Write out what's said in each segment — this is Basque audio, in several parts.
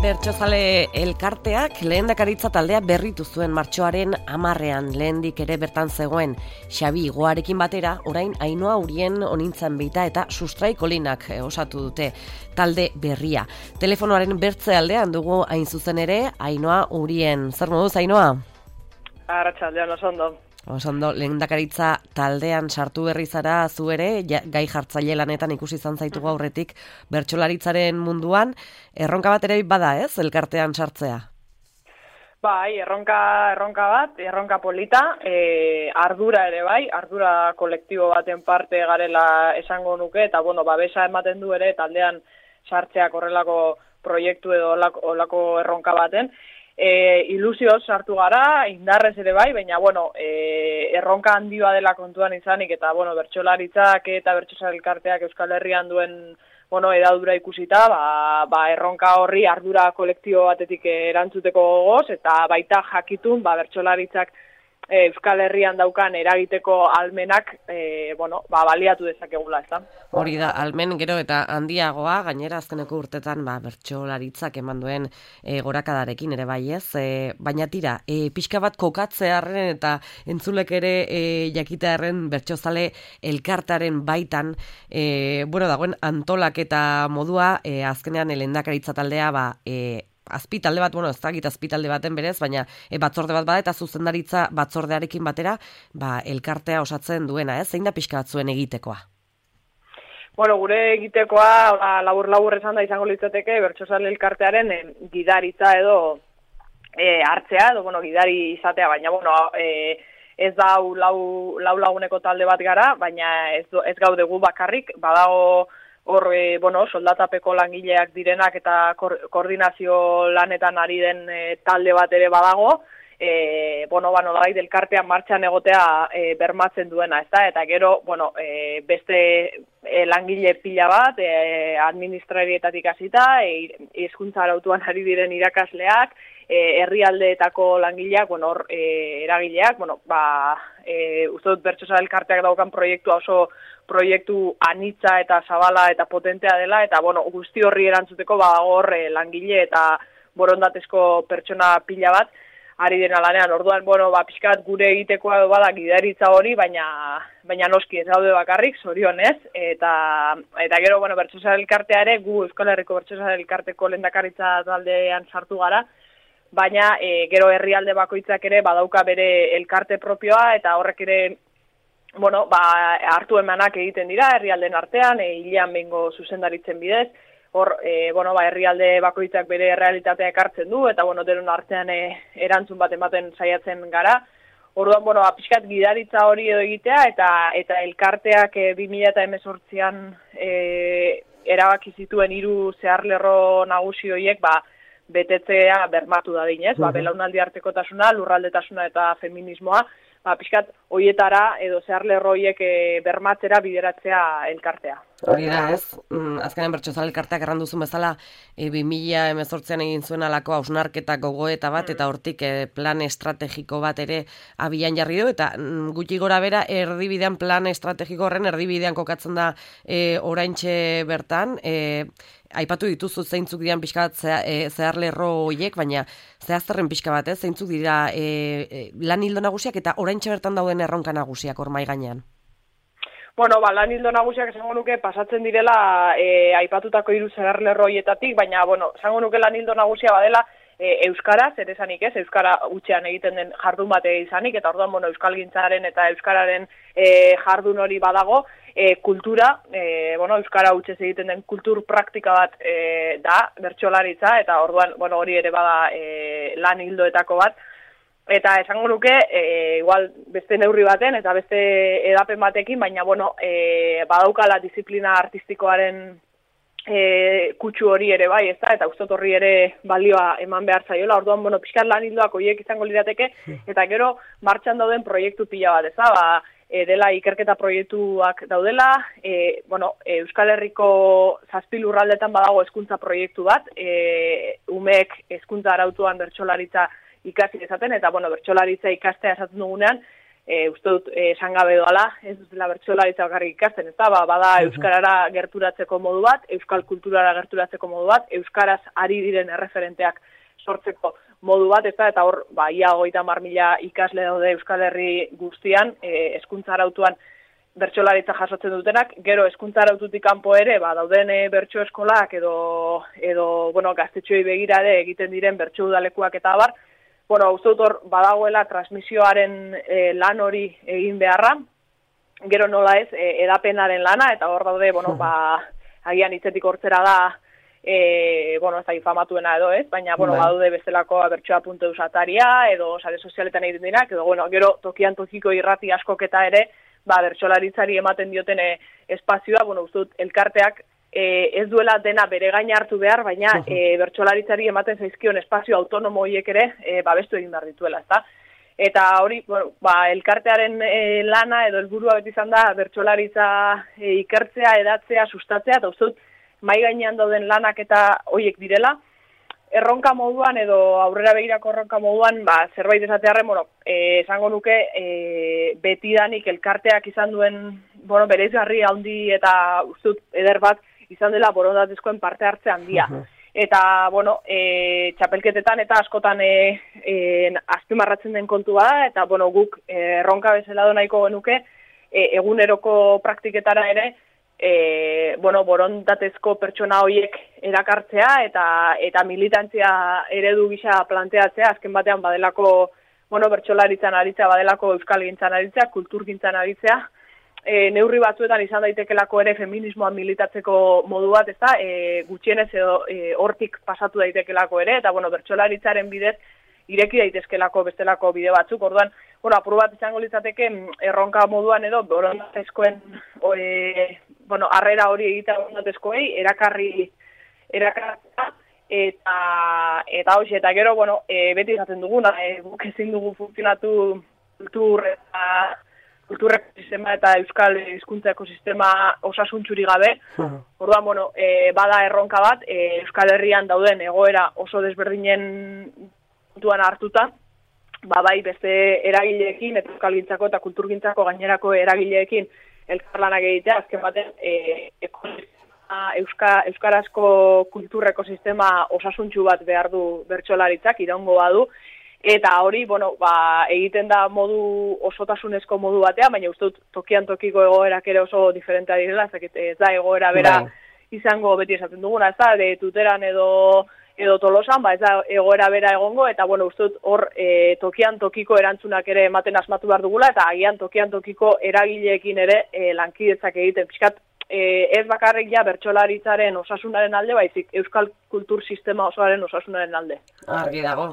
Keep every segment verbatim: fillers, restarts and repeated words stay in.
Bertsozale elkarteak lehendakaritza taldea berritu zuen martxoaren hamarrean, lehendik ere bertan zegoen Xabi Igoarekin batera, orain Ainhoa Urien onintzan beita eta Sustrai Kolinak osatu dute talde berria. Telefonoaren bertze aldean dugu hain zuzen ere Ainhoa Urien. Zer moduz, Ainhoa? Arratsaldean, oso ondo. Osondo, lehendakaritza taldean sartu berri zara zu ere, ja, gai jartzaile lanetan ikusi izan zaitugu aurretik bertsolaritzaren munduan, erronka bat ere bada ez, elkartean sartzea? Bai, erronka, erronka bat, erronka polita, e, ardura ere bai, ardura kolektibo baten parte garela esango nuke, eta bueno, babesa ematen du ere taldean sartzeak horrelako proiektu edo olako, olako erronka baten. E, ilusioz sartu gara, indarrez ere bai, baina bueno, e, erronka handioa dela kontuan izanik, eta bueno, bertsolaritzak eta bertsozale elkarteak Euskal Herrian duen bueno, edadura ikusita, ba, ba, erronka horri ardura kolektibo batetik erantzuteko gogoz, eta baita jakitun, ba, bertsolaritzak e, Euskal Herrian daukan eragiteko almenak e, bueno, ba, baliatu dezakegula, ez da? Hori da, almen gero eta handiagoa, gainera azkeneko urtetan ba, bertsolaritzak eman duen e, gorakadarekin ere bai ez, e, baina tira, e, pixka bat kokatzearen eta entzulek ere e, jakitearen bertsozale elkartaren baitan, e, bueno, dagoen antolak eta modua, e, azkenean lehendakaritza taldea, ba, e, azpitalde bat, bueno, ez dakit azpitalde baten berez, baina e, batzorde bat bada eta zuzendaritza batzordearekin batera, ba, elkartea osatzen duena, ez? Zein da pixka bat zuen egitekoa? Bueno, gure egitekoa labur-labur esan da izango litzateke bertsozale elkartearen e, gidaritza edo e, hartzea, edo bueno, gidari izatea, baina bueno, e, ez da lau, lau laguneko talde bat gara, baina ez, ez gaude gu bakarrik, badago hor, e, bueno, soldatapeko langileak direnak eta kor, koordinazio lanetan ari den e, talde bat ere badago, e, bueno, bano da, elkartean martxan egotea e, bermatzen duena, ezta? Eta gero, bueno, e, beste e, langile pila bat, e, administrarietatik hasita, e, hizkuntza arautuan ari diren irakasleak, e, herrialdeetako langileak, bueno, hor, e, eragileak, bueno, ba, e, uste dut bertsozale elkarteak daukan proiektua oso proiektu anitza eta zabala eta potentea dela, eta bueno, guzti horri erantzuteko badago hor e, langile eta borondatezko pertsona pila bat ari dena lanean. Orduan, bueno, ba, pixkat gure egitekoa edo bada gidaritza hori, baina baina noski ez gaude bakarrik, zorionez, eta eta gero, bueno, bertsozale elkartea ere, gu Euskal Herriko bertsozale elkarteko lehendakaritza taldean sartu gara, baina e, gero herrialde bakoitzak ere badauka bere elkarte propioa, eta horrek ere bueno, ba, hartu emanak egiten dira, herrialden artean, e, hilean behingo zuzendaritzen bidez, hor, e, bueno, ba, herrialde bakoitzak bere realitatea ekartzen du, eta, bueno, denon artean e, erantzun bat ematen saiatzen gara. Orduan, bueno, ba, pixkat gidaritza hori edo egitea, eta eta elkarteak e, bi mila hemezortzian e, erabaki zituen hiru zeharlerro nagusi horiek, ba, betetzea bermatu da dinez, ba, belaunaldi artekotasuna, lurraldetasuna eta feminismoa, ba, pixkat hoietara edo zeharlerro horiek e, bermatzera bideratzea elkartea. Hori da, ez? Mm, azkenean bertsozale elkarteak errandu zuen bezala e, bi mila hemezortzian egin zuen alako hausnarketa gogoeta bat, eta hortik e, plan estrategiko bat ere abian jarri du, eta mm, gutxi gora bera erdibidean plan estrategiko horren erdibidean kokatzen da e, oraintxe bertan, e, aipatu dituzu zeintzuk diran pixka bat zeharlerro horiek, baina zehazterren pixka bat, ez? Zeintzuk dira e, e, lan hildo nagusiak eta oraintxe bertan dauden erronka nagusiak hor mahai gainean? Bueno, ba, lan hildo nagusiak esango nuke pasatzen direla e, aipatutako hiru zeharlerro horietatik, baina, bueno, esango nuke lan hildo nagusia badela e, euskaraz, ere esanik ez, euskara hutsean egiten den jardun bate izanik, eta orduan, bueno, euskalgintzaren eta euskararen e, jardun hori badago, e, kultura, e, bueno, euskara hutsez egiten den kultur praktika bat e, da, bertsolaritza, eta orduan, bueno, hori ere bada e, lan hildoetako bat, eta esango nuke, e, igual beste neurri baten eta beste edapen batekin, baina bueno, e, badaukala disiplina artistikoaren e, kutsu hori ere bai, ezta, eta ustot horri ere balioa eman behar zaiola. Orduan, bueno, pixkat lan hildoak horiek izango lirateke, eta gero martxan dauden proiektu pila bat, ezta, ba, e, dela ikerketa proiektuak daudela, e, bueno, e, Euskal Herriko zazpi lurraldetan badago hezkuntza proiektu bat, e, umeek hezkuntza arautuan bertsolaritza ikasi dezaten, eta bueno, bertsolaritza ikastea esaten dugunean, e, uste dut esan gabe doala, ez dutela bertsolaritza bakarrik ikasten, ez da, ba, bada euskarara gerturatzeko modu bat, euskal kulturara gerturatzeko modu bat, euskaraz ari diren erreferenteak sortzeko modu bat, ez da, eta hor, ba, ia hogeita hamar mila ikasle daude Euskal Herri guztian, e, hezkuntza arautuan bertsolaritza jasotzen dutenak, gero hezkuntza araututik kanpo ere, ba, dauden e, bertso eskolak edo, edo bueno, gaztetxoei begira ere egiten diren bertso udalekuak eta abar, bueno, uste dut hor badagoela transmisioaren e, lan hori egin beharra, gero nola ez, e, edapenaren lana, eta hor daude, bueno, ba, agian hitzetik hortzera da, E, bueno, ez da infamatuena edo ez, baina, bueno, badude bestelako bertsoa puntu eusataria, edo sare sozialetan egiten dinak, edo, bueno, gero tokian tokiko irrati askoketa ere, ba, bertsolaritzari ematen dioten e, espazioa, bueno, uste dut, elkarteak e, ez duela dena bere gain hartu behar, baina e, bertsolaritzari ematen zaizkion espazio autonomo horiek ere, e, babestu egin behar dituela, ezta? Eta hori, bueno, ba, elkartearen e, lana edo helburua beti izan da, bertsolaritza e, ikertzea, edatzea, sustatzea, eta uste dut, mai gainean dauden lanak eta hoiek direla, erronka moduan edo aurrera begirako erronka moduan, ba, zerbait esatearren, bueno, e, esango nuke e, betidanik elkarteak izan duen, bueno, bereizgarri handi eta ustut eder bat izan dela borondatezkoen parte hartze handia. Uh-huh. Eta, bueno, e, txapelketetan eta askotan e, e, azpimarratzen den kontu bada, eta, bueno, guk e, erronka bezala do nahiko genuke, e, eguneroko praktiketara ere, E, bueno, borondatezko pertsona horiek erakartzea eta eta militantzia eredu gisa planteatzea, azken batean badelako, bueno, bertsolaritzan aritzea, badelako euskalgintzan aritzea, kulturgintzan aritzea, e, neurri batzuetan izan daitekelako ere feminismoa militatzeko modu bat, ez da, e, gutxienez edo e, hortik pasatu daitekelako ere, eta, bueno, bertsolaritzaren bidez ireki daitezkelako bestelako bide batzuk, orduan, bueno, apur bat izango litzateke erronka moduan edo borondatezkoen e, bueno, harrera hori egitea borondatezkoei, erakarri erakartzea, eta eta hoxe, eta gero, bueno, e, beti izaten duguna, e, guk ezin dugu funtzionatu kultur eta kultur ekosistema eta euskal hizkuntza ekosistema osasuntxuri gabe. Orduan, bueno, e, bada erronka bat, e, Euskal Herrian dauden egoera oso desberdinen puntuan hartuta, ba bai beste eragileekin eta euskalgintzako eta kulturgintzako gainerako eragileekin elkarlanak egitea, azken baten e, euska, euskarazko kultur ekosistema osasuntsu bat behar du bertsolaritzak, iraungo badu, eta hori, bueno, ba, egiten da modu osotasunezko modu batean, baina uste dut tokian tokiko egoerak ere oso diferentea direla, ez da egoera bera izango beti esaten duguna, ez da, de tuteran edo edo Tolosan, ba ez da egoera bera egongo, eta bueno, uste dut hor e, tokian tokiko erantzunak ere ematen asmatu behar dugula, eta agian tokian tokiko eragileekin ere e, lankidetzak egiten. Piskat, e, ez bakarrik ja bertsolaritzaren osasunaren alde, baizik euskal kultur sistema osoaren osasunaren alde. Argi dago.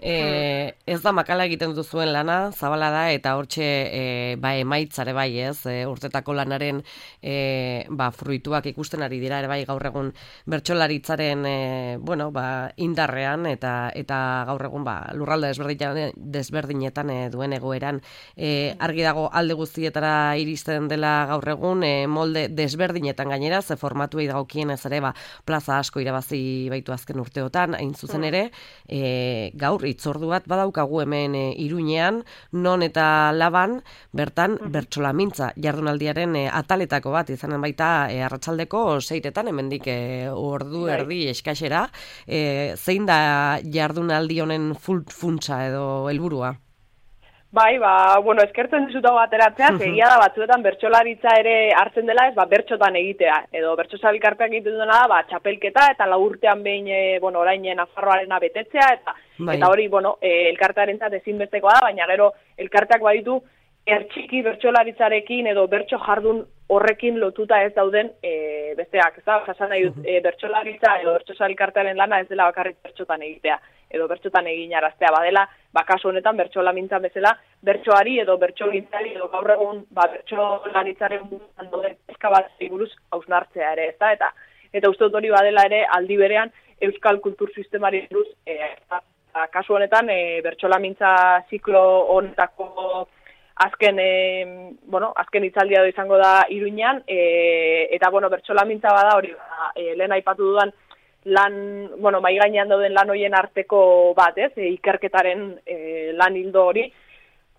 E, ez da makala egiten duzuen lana, zabala da, eta hortxe e, ba, emaitzare bai ez, e, urtetako lanaren e, ba, fruituak ikusten ari dira, ere bai gaur egun bertsolaritzaren e, bueno, ba, indarrean, eta eta gaur egun ba, lurralde desberdinetan, desberdinetan e, duen egoeran. E, argi dago alde guztietara iristen dela gaur egun, e, molde desberdinetan gainera, ze formatuei dagokien ez ere, ba, plaza asko irabazi baitu azken urteotan, hain zuzen ere, e, gaur itzordu bat badaukagu hemen e, Iruñean, non eta laban, bertan bertsolamintza jardunaldiaren e, ataletako bat, izanen baita e, arratsaldeko seitetan, hemendik e, ordu erdi eskaxera, e, zein da jardunaldi honen funtsa edo helburua? Bai, ba, bueno, eskertzen dizuta bateratzea, egia da batzuetan bertsolaritza ere hartzen dela, ez ba, bertxotan egitea, edo bertsosabilkarteak egiten duena da, ba, txapelketa, eta laurtean behin, e, bueno, orain Nafarroarena betetzea, eta, eta hori, bueno, e, elkartearentzat ezinbestekoa da, baina gero elkarteak baditu, ertxiki bertsolaritzarekin edo bertso jardun horrekin lotuta ez dauden e, besteak, ez da, jasan nahi dut, e, bertsolaritza edo bertsosabilkartearen lana ez dela bakarrik bertxotan egitea, edo bertxotan eginaraztea badela, ba, kasu honetan bertsolamintzan bezala, bertsoari edo bertsogintzari edo gaur egun ba, bertsolaritzaren munduan doden eska bat buruz hausnartzea ere, ez da, eta, eta uste dut hori badela ere aldi berean euskal kultur sistemari buruz, e, eta, kasu honetan e, bertsolamintza ziklo honetako azken, e, bueno, azken hitzaldia izango da Iruñean, e, eta, bueno, bertsolamintza bada hori, ba, e, lehen aipatu dudan, lan, bueno, mai gainean dauden lan hoien arteko bat, ez, e, ikerketaren e, lan hildo hori,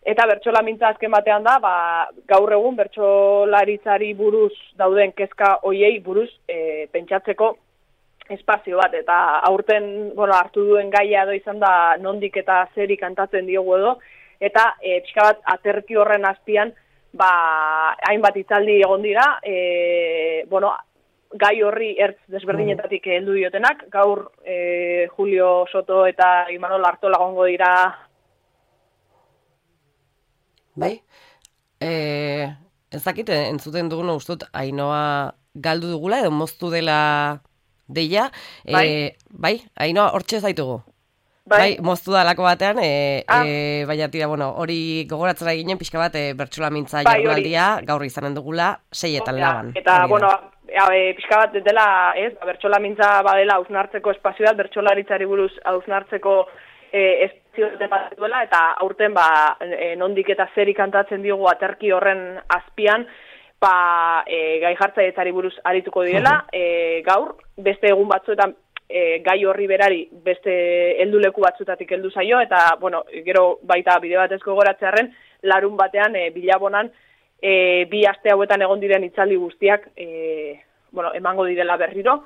Eta bertsolamintza azken batean da, ba, gaur egun bertsolaritzari buruz dauden kezka hoiei buruz e, pentsatzeko espazio bat. Eta aurten bueno, hartu duen gaia edo izan da nondik eta zeri kantatzen diogu edo, eta e, pixka bat aterki horren azpian ba, hainbat hitzaldi egon dira, e, bueno, gai horri ertz desberdinetatik heldu diotenak, gaur e, Julio Soto eta Imanol Artola egongo dira. Bai, e, ez dakit, entzuten dugun ustut Ainoa galdu dugula edo moztu dela deia, e, bai, bai Ainoa hortxe zaitugu. Bai, bai moztu dalako batean, e, ah. e, baina tira, bueno, hori gogoratzen ginen pixka bat e, bertsolamintza bai, jardunaldia gaur izanen dugula seietan laban. Eta, bueno, e, pixka bat dela, ez, bertsolamintza badela hausnartzeko espazioa, bertsolaritzari buruz hausnartzeko e, espazio bat duela, eta aurten ba, e, nondik eta zeri kantatzen diogu aterki horren azpian, ba, e, gai jartzailetzari buruz arituko direla, e, gaur, beste egun batzuetan e, gai horri berari beste helduleku batzutatik heldu zaio, eta, bueno, gero baita bide batezko goratzearren, larun batean, e, bilabonan, e, bi aste hauetan egon diren hitzaldi guztiak, e, bueno, emango direla berriro,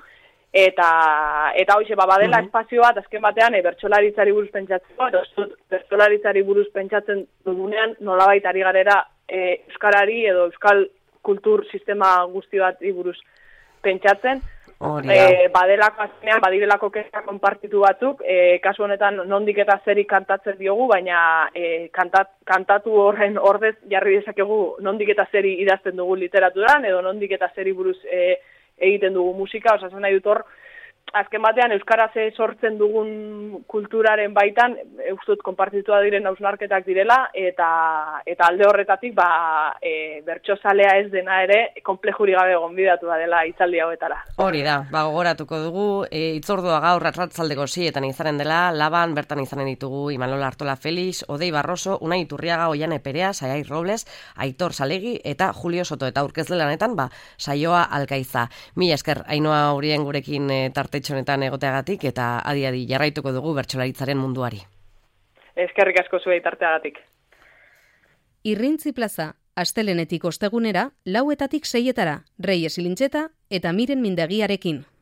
eta eta hoize ba badela uh -huh. espazio bat azken batean e, bertsolaritzari buruz pentsatzeko, eta bertsolaritzari buruz pentsatzen dugunean nolabait ari garera e, euskarari edo euskal kultur sistema guzti bat buruz pentsatzen. E, badelako azkenean, badirelako kezka konpartitu batzuk, e, kasu honetan nondik eta zeri kantatzen diogu, baina e, kantat, kantatu horren ordez jarri dezakegu nondik eta zeri idazten dugu literaturan, edo nondik eta zeri buruz e, egiten dugu musika, osatzen nahi dut hor, azken batean euskaraz sortzen dugun kulturaren baitan, eustut konpartitua diren hausnarketak direla, eta eta alde horretatik ba, e, bertsozalea ez dena ere konplejuri gabe gonbidatu da dela hitzaldi hauetara. Hori da, ba, gogoratuko dugu, e, itzordua gaur arratsaldeko sietan izanen dela, laban bertan izanen ditugu Imanol Artola Felix, Odei Barroso, Unai Iturriaga, Oiane Perea, Saiai Robles, Aitor Salegi eta Julio Soto, eta aurkezle lanetan, ba, Saioa Alkaiza. Mila esker, Ainoa Urien gurekin e, tarte honetan egoteagatik eta adi-adi jarraituko dugu bertsolaritzaren munduari. Eskerrik asko zuei tarteagatik. Irrintzi plaza, astelenetik ostegunera, lauetatik seietara, Reyes Ilintxeta eta Miren Mindegiarekin.